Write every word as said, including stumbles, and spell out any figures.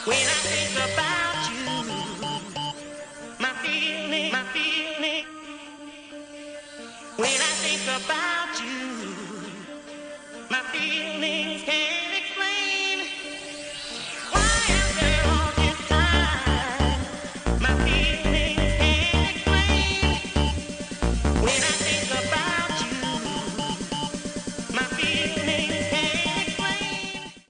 When I think about you, my feeling, my feeling. When I think about you, my feelings can't.